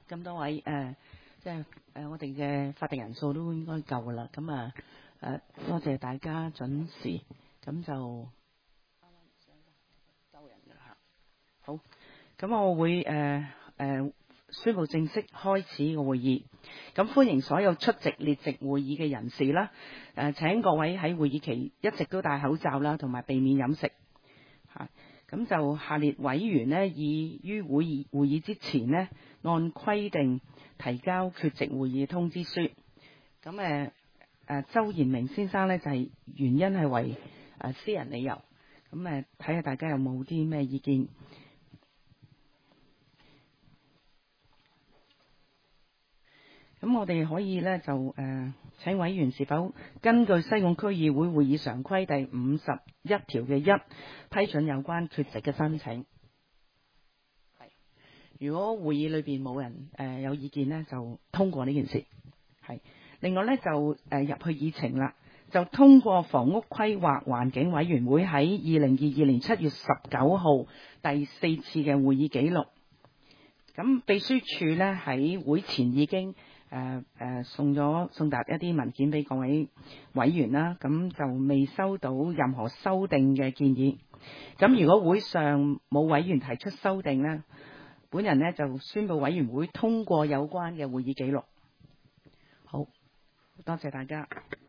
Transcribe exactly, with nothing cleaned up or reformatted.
咁多位誒，即係誒我哋嘅法定人數都應該夠噶啦。咁啊誒，多謝大家準時，咁就夠人噶啦。好，咁我會誒誒、呃呃、宣布正式開始個會議。咁歡迎所有出席列席會議嘅人士啦。誒、呃、請各位喺會議期一直都戴口罩啦，同埋避免飲食嚇。咁就下列委員呢，已於會議會議之前呢，按規定提交缺席會議通知書。咁誒誒，周延明先生呢，就係、是、原因係為誒私人理由。咁誒睇下大家有冇啲咩意見。咁我哋可以呢，就誒、呃、請委員是否根據西貢區議會會議常規第五十一條嘅一批准有關缺席嘅申請。係，如果會議裏邊冇人誒、呃、有意見呢，就通過呢件事。係，另外呢，就誒入、呃、去議程啦，就通過房屋規劃環境委員會喺二零二二年七月十九號第四次嘅會議記錄。咁秘書處呢，喺會前已經誒誒、呃呃、送咗送達一啲文件俾各位委員啦，咁就未收到任何修訂嘅建議。咁如果會上冇委員提出修訂呢，本人呢就宣布委員會通過有關嘅會議記錄。好，多謝大家。